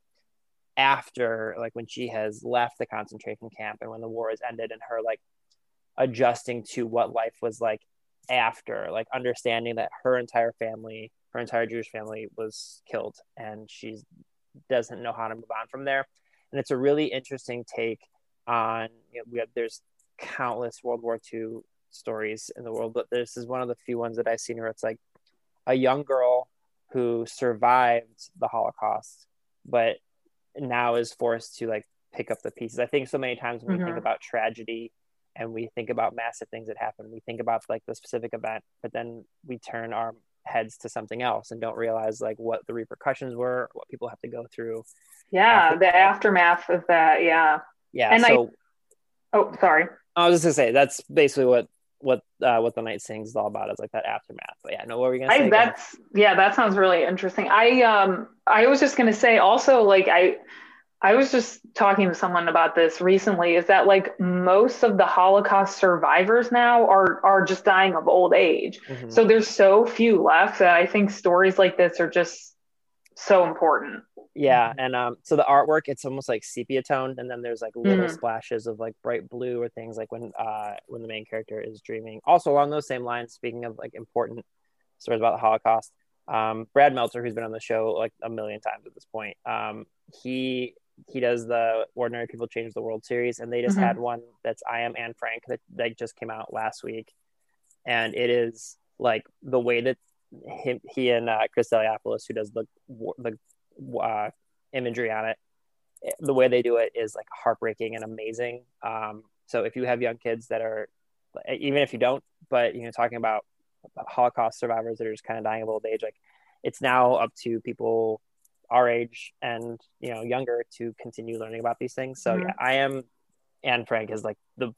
after, like when she has left the concentration camp and when the war has ended, and her like adjusting to what life was like after, like understanding that her entire family, her entire Jewish family was killed, and she doesn't know how to move on from there. And it's a really interesting take on, you know, we have, there's countless World War Two stories in the world, but this is one of the few ones that I've seen where it's like a young girl who survived the Holocaust, but now is forced to like pick up the pieces. I think so many times when we Mm-hmm. think about tragedy and we think about massive things that happen, we think about like the specific event, but then we turn our heads to something else and don't realize like what the repercussions were, what people have to go through. Yeah, after- the aftermath of that. Yeah. Yeah. And so I, oh, sorry. I was just gonna say that's basically what what uh, what the Night Sings is all about, is like that aftermath. But yeah, no, what were we gonna say? I, that's yeah, that sounds really interesting. I um I was just gonna say also, like I I was just talking to someone about this recently, is that like most of the Holocaust survivors now are are just dying of old age. Mm-hmm. So there's so few left that I think stories like this are just so important. Yeah, and um, so the artwork, it's almost like sepia toned, and then there's like little Mhm. splashes of like bright blue or things like when uh when the main character is dreaming. Also along those same lines, speaking of like important stories about the Holocaust, um, Brad Meltzer, who's been on the show like a million times at this point, um, he he does the Ordinary People Change the World series, and they just Mhm. had one that's I Am Anne Frank that, that just came out last week, and it is like the way that him, he and uh, Chris Eliopoulos, who does the the uh, imagery on it, the way they do it is like heartbreaking and amazing. Um, so if you have young kids that are, even if you don't, but you know, talking about Holocaust survivors that are just kind of dying of old age, like it's now up to people our age and you know younger to continue learning about these things. So Mhm. yeah, I Am Anne Frank is like the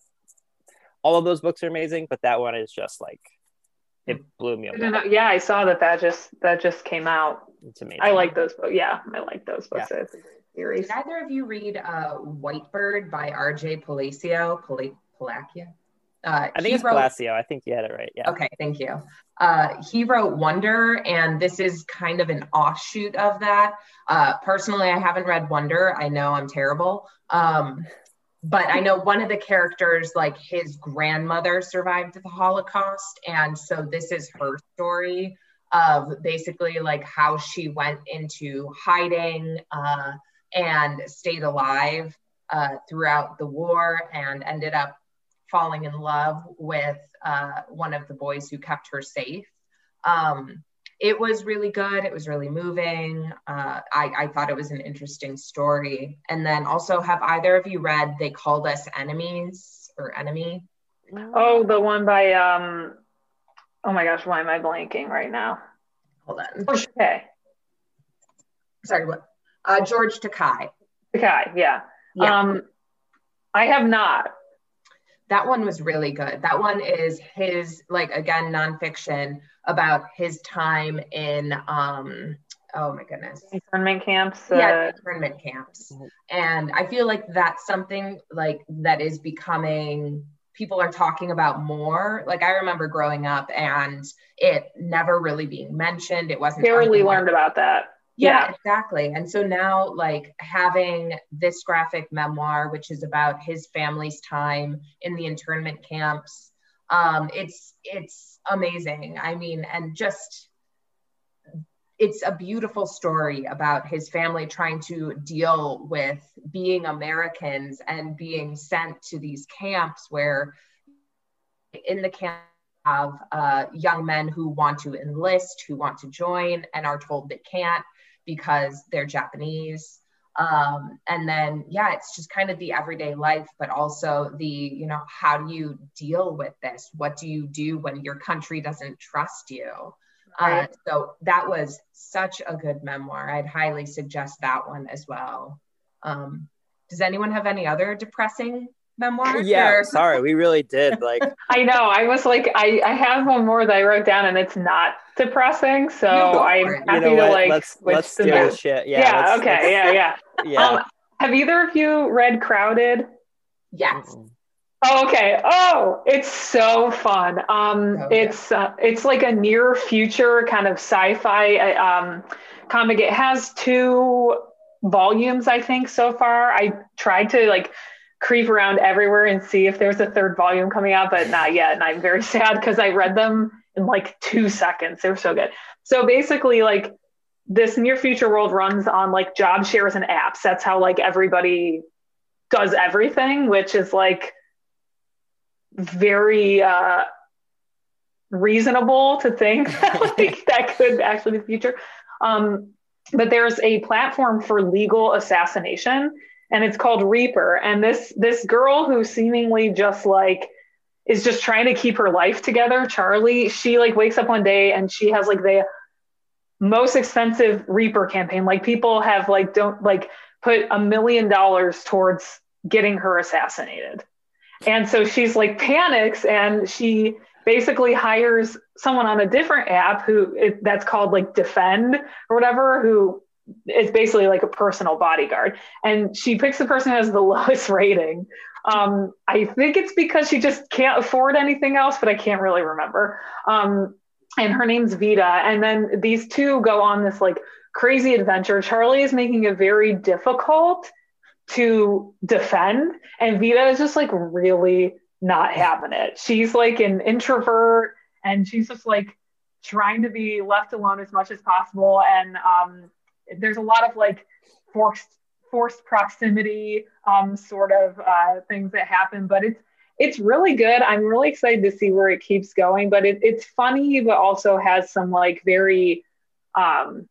all of those books are amazing, but that one is just like it blew me I away. don't know. Yeah, I saw that that just that just came out. It's amazing. I like those books. Yeah, I like those books. Yeah. It's a great series. Did either of you read uh, Whitebird by R J Palacio? Pala- Palacio? Uh, I think he it's wrote- Palacio. I think you had it right. Yeah. Okay, thank you. Uh, he wrote Wonder, and this is kind of an offshoot of that. Uh, personally, I haven't read Wonder. I know I'm terrible. Um, but I know one of the characters, like his grandmother survived the Holocaust. And so this is her story of basically like how she went into hiding uh, and stayed alive uh, throughout the war and ended up falling in love with uh, one of the boys who kept her safe. Um, it was really good. It was really moving. Uh, I, I thought it was an interesting story. And then also, have either of you read They Called Us Enemies or Enemy? Oh, the one by um. Oh my gosh, why am I blanking right now? Hold on. Okay, Sorry, what? Uh, George Takei. okay, yeah. Yeah. Um, I have not. That one was really good. That one is his, like, again, nonfiction about his time in, um, oh my goodness. Internment camps. Yeah, Uh, internment camps. And I feel like that's something like that is becoming, people are talking about more. Like I remember growing up and it never really being mentioned. It wasn't barely something learned about that. Yeah, Yeah. exactly. And so now, like, having this graphic memoir, which is about his family's time in the internment camps, um, it's it's amazing. I mean, and just it's a beautiful story about his family trying to deal with being Americans and being sent to these camps where in the camp have uh, young men who want to enlist, who want to join and are told they can't because they're Japanese. Um, and then, yeah, it's just kind of the everyday life, but also the, you know, how do you deal with this? What do you do when your country doesn't trust you? Uh, so that was such a good memoir. I'd highly suggest that one as well. Um, does anyone have any other depressing memoirs? Yeah, or? sorry, we really did. Like, I know. I was like, I, I have one more that I wrote down, and it's not depressing. So No, I'm you happy know to what? like let's switch let's to steal the- the shit. Yeah. Yeah. let's- okay. let's- Yeah. Yeah. yeah. Um, have either of you read Crowded? Yes. Mm-mm. Oh, okay. Oh, it's so fun. Um, Oh, it's uh, it's like a near future kind of sci-fi uh, um, comic. It has two volumes, I think, so far. I tried to like creep around everywhere and see if there's a third volume coming out, but not yet. And I'm very sad because I read them in like two seconds. They're so good. So basically, like this near future world runs on like job shares and apps. That's how like everybody does everything, which is like very uh, reasonable to think like that could actually be the future. Um, but there's a platform for legal assassination, and it's called Reaper. And this this girl who seemingly just like is just trying to keep her life together, Charlie, she like wakes up one day and she has like the most expensive Reaper campaign. Like people have like don't like put a million dollars towards getting her assassinated. And so she's like panics and she basically hires someone on a different app who it, that's called like Defend or whatever, who is basically like a personal bodyguard. And she picks the person who has the lowest rating. Um, I think it's because she just can't afford anything else, but I can't really remember. Um, and her name's Vita. And then these two go on this like crazy adventure. Charlie is making it very difficult to defend, and Vita is just like really not having it. She's like an introvert and she's just like trying to be left alone as much as possible. And um, there's a lot of like forced forced proximity um, sort of uh, things that happen, but it's it's really good. I'm really excited to see where it keeps going, but it, it's funny, but also has some like very um,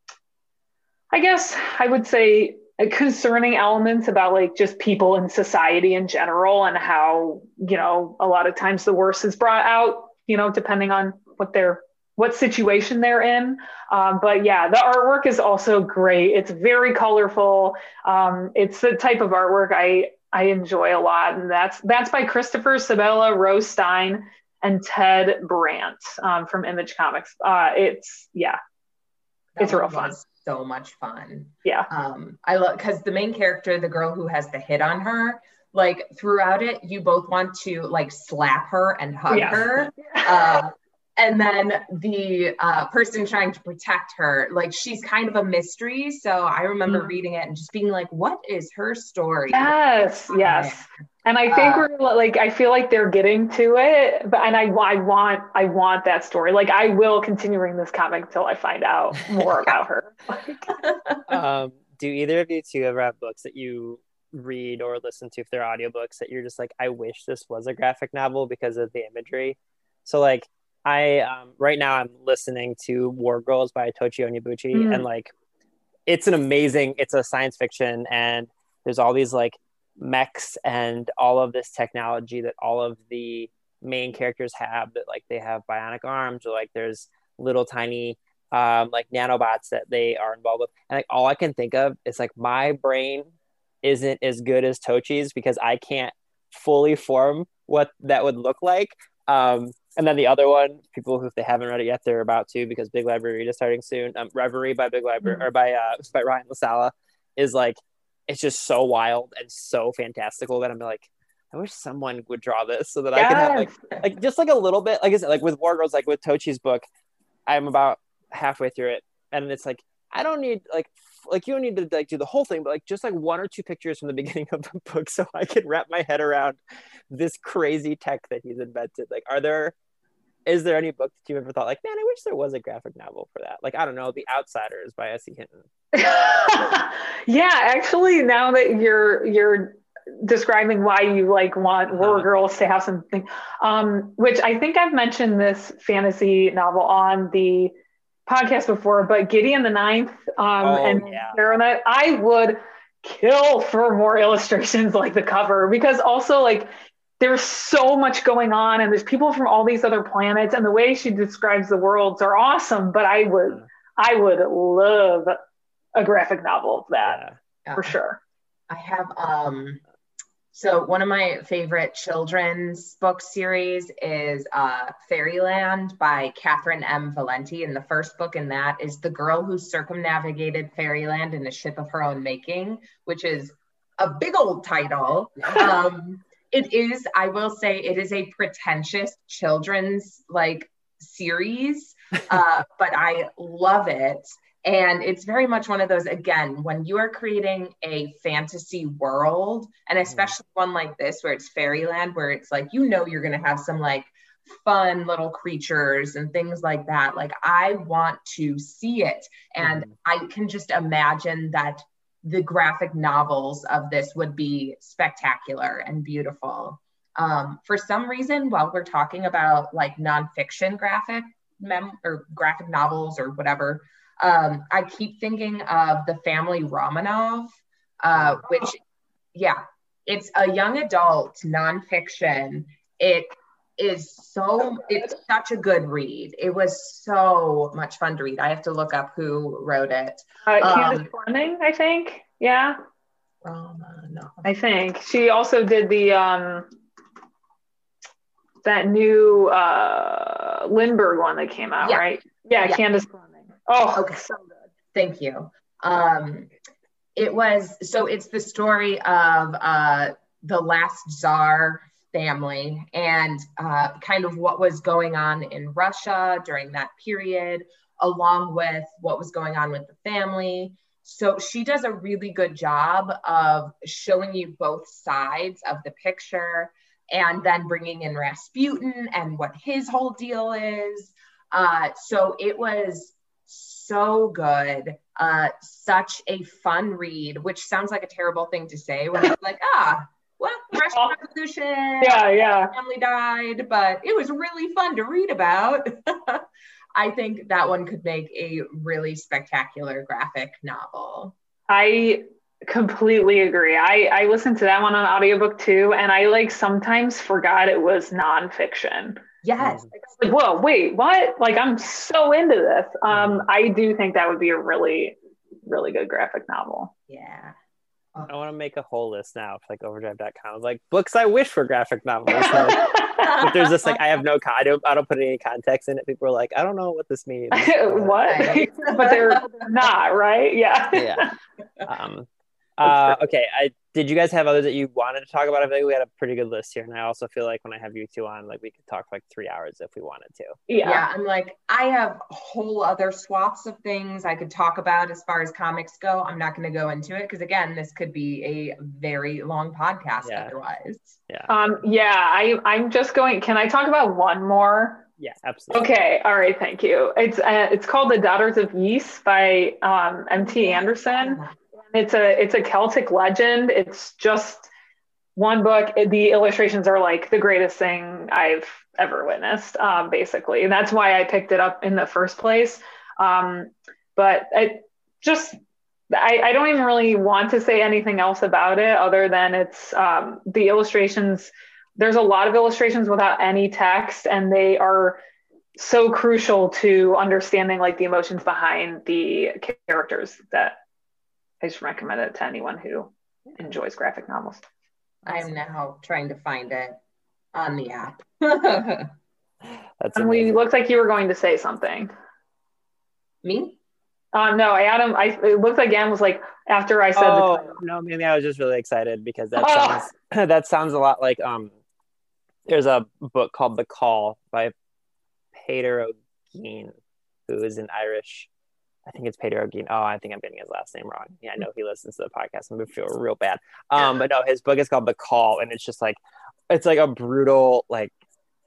I guess I would say concerning elements about like just people in society in general and how, you know, a lot of times the worst is brought out, you know, depending on what they're, what situation they're in. Um, but yeah, the artwork is also great. It's very colorful. Um, it's the type of artwork I, I enjoy a lot. And that's, that's by Christopher Sabella, Rose Stein, and Ted Brandt um, from Image Comics. Uh, it's, yeah, That it's real one fun. was so much fun. Yeah. Um, I love because the main character, the girl who has the hit on her, like throughout it, you both want to like slap her and hug Yeah. her. Uh, and then the uh, person trying to protect her, like she's kind of a mystery. So I remember Mhm. reading it and just being like, what is her story? Yes, yes. And I think Uh, we're like, I feel like they're getting to it, but and I, I want, I want that story. Like, I will continue reading this comic until I find out more about her. um, do either of you two ever have books that you read or listen to if they're audiobooks that you're just like, I wish this was a graphic novel because of the imagery? So like, I um, right now I'm listening to War Girls by Tochi Onyebuchi, Mm. and like, it's an amazing, it's a science fiction, and there's all these like mechs and all of this technology that all of the main characters have, that like they have bionic arms, or like there's little tiny um like nanobots that they are involved with, and like all I can think of is like my brain isn't as good as Tochi's because I can't fully form what that would look like. Um and then the other one, people who, if they haven't read it yet, they're about to, because Big Library Read is starting soon. Um, Reverie by Big Library, Mm. or by uh by Ryan LaSala, is like, it's just so wild and so fantastical that I'm like, I wish someone would draw this so that I can have like, Yes. like just like a little bit, like I said, like with War Girls, like with Tochi's book, I'm about halfway through it, and it's like, I don't need like, like you don't need to like do the whole thing, but like just like one or two pictures from the beginning of the book so I can wrap my head around this crazy tech that he's invented. Like, are there, is there any book that you've ever thought like, man, I wish there was a graphic novel for that? Like, I don't know, The Outsiders by S E. Hinton. Yeah, actually, now that you're you're describing why you like want War Uh-huh. Girls to have something, um, which I think I've mentioned this fantasy novel on the podcast before, but Gideon the Ninth, um, Oh, and yeah. Baronet, I would kill for more illustrations like the cover, because also like there's so much going on and there's people from all these other planets, and the way she describes the worlds are awesome. But I would, Uh, I would love a graphic novel of that yeah. for sure. I have um so one of my favorite children's book series is uh Fairyland by Catherine M. Valenti, and the first book in that is The Girl Who Circumnavigated Fairyland in a Ship of Her Own Making, which is a big old title. Um it is, I will say, it is a pretentious children's like series, uh but I love it. And it's very much one of those, again, when you are creating a fantasy world, and especially one like this, where it's fairyland, where it's like, you know, you're going to have some like fun little creatures and things like that. Like, I want to see it. And Mhm. I can just imagine that the graphic novels of this would be spectacular and beautiful. Um, for some reason, while we're talking about like nonfiction graphic mem- or graphic novels or whatever, Um, I keep thinking of The Family Romanov, uh, which, yeah, it's a young adult nonfiction. It is so, it's such a good read. It was so much fun to read. I have to look up who wrote it. Uh, Um, Candace Fleming, I think. Yeah, Romanov. I think she also did the um, that new uh, Lindbergh one that came out, Yeah. right? Yeah, Yeah. Candace Fleming. Oh, Okay. so good. Thank you. Um, it was, so it's the story of uh, the last Tsar family and uh, kind of what was going on in Russia during that period, along with what was going on with the family. So she does a really good job of showing you both sides of the picture, and then bringing in Rasputin and what his whole deal is. Uh, so it was so good. Uh, such a fun read, which sounds like a terrible thing to say when it's like, ah, well, Russian Revolution, Yeah, yeah. family died, but it was really fun to read about. I think that one could make a really spectacular graphic novel. I completely agree. I, I listened to that one on audiobook too, and I like sometimes forgot it was nonfiction. Yes. Like, whoa, wait, what? Like, I'm so into this. Um, I do think that would be a really, really good graphic novel. Yeah. I want to make a whole list now for like overdrive dot com of like books I wish were graphic novels. Like, but there's this like I have no con- I don't I don't put any context in it. People are like, I don't know what this means. What? Right. But they're not, right? Yeah. Yeah. Um uh okay. I did you guys have others that you wanted to talk about? I feel like we had a pretty good list here. And I also feel like when I have you two on, like we could talk for like three hours if we wanted to. Yeah. Yeah, I'm like, I have whole other swaths of things I could talk about as far as comics go. I'm not going to go into it because, again, this could be a very long podcast Yeah. otherwise. Yeah. Um, yeah, I, I'm just going, can I talk about one more? Yeah, absolutely. Okay, all right, thank you. It's uh, it's called The Daughters of Ys by um, M T Anderson. It's a it's a Celtic legend. It's just one book. The illustrations are like the greatest thing I've ever witnessed, um, basically. And that's why I picked it up in the first place. Um, but it just, I, I don't even really want to say anything else about it other than it's um, the illustrations. There's a lot of illustrations without any text, and they are so crucial to understanding like the emotions behind the characters that I just recommend it to anyone who enjoys graphic novels. I am now trying to find it on the app. That's And we amazing. looked like you were going to say something. Me? Um, no, Adam, I, it looked like Anne was like, after I said the Oh title. no, maybe I was just really excited because that Oh. sounds that sounds a lot like um there's a book called The Call by Peter O'Gean, who is an Irish, I think it's Peter O'Gean. Oh, I think I'm getting his last name wrong. Yeah, I know he listens to the podcast. I'm gonna feel real bad. Um, but no, his book is called The Call, and it's just like it's like a brutal, like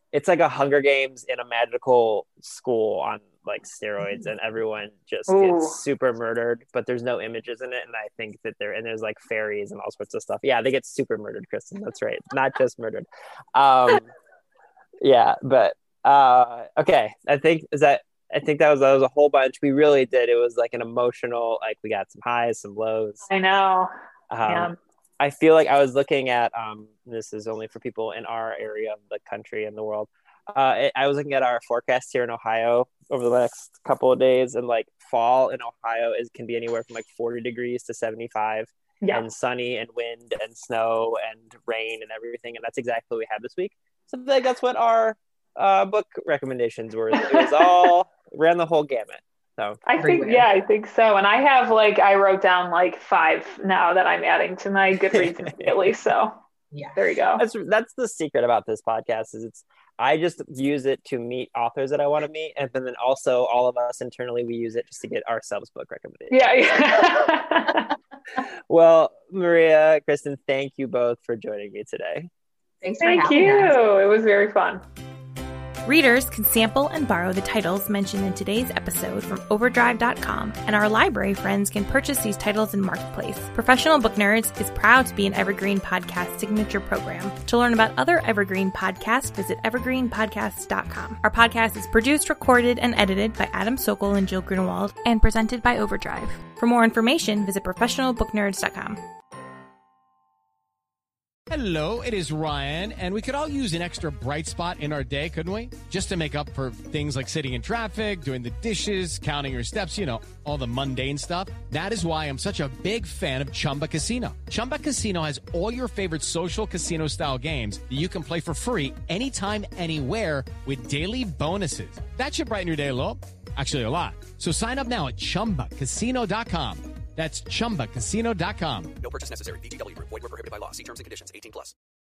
it's like a Hunger Games in a magical school on like steroids, and everyone just Ooh. gets super murdered, but there's no images in it. And I think that there, and there's like fairies and all sorts of stuff. Yeah, they get super murdered, Kristen. That's right. Not just murdered. Um, yeah, but uh, okay. I think is that, I think that was, that was a whole bunch. We really did. It was like an emotional, like we got some highs, some lows. I know. Um, yeah. I feel like I was looking at, um, this is only for people in our area of the country and the world. Uh, I was looking at our forecast here in Ohio over the next couple of days, and like fall in Ohio is can be anywhere from like forty degrees to seventy-five, Yeah. and sunny and wind and snow and rain and everything. And that's exactly what we had this week. So I feel like that's what our uh, book recommendations were. It was all ran the whole gamut. So I think, everywhere. yeah, I think so. And I have like, I wrote down like five now that I'm adding to my Goodreads immediately. So Yeah. there you go. that's that's the secret about this podcast is it's I just use it to meet authors that I want to meet, and then also all of us internally we use it just to get ourselves book recommendations. Yeah. yeah. Well, Maria, Kristen, thank you both for joining me today. Thanks for Thank having you. us. It was very fun. Readers can sample and borrow the titles mentioned in today's episode from overdrive dot com, and our library friends can purchase these titles in Marketplace. Professional Book Nerds is proud to be an Evergreen Podcast signature program. To learn about other Evergreen podcasts, visit evergreen podcasts dot com. Our podcast is produced, recorded, and edited by Adam Sokol and Jill Grunewald, and presented by Overdrive. For more information, visit professional book nerds dot com. Hello, it is Ryan, and we could all use an extra bright spot in our day, couldn't we? Just to make up for things like sitting in traffic, doing the dishes, counting your steps, you know, all the mundane stuff. That is why I'm such a big fan of Chumba Casino. Chumba Casino has all your favorite social casino-style games that you can play for free anytime, anywhere with daily bonuses. That should brighten your day a little. Actually, a lot. So sign up now at chumba casino dot com. That's chumba casino dot com. No purchase necessary. V G W Group. Void where prohibited by law. See terms and conditions. eighteen plus.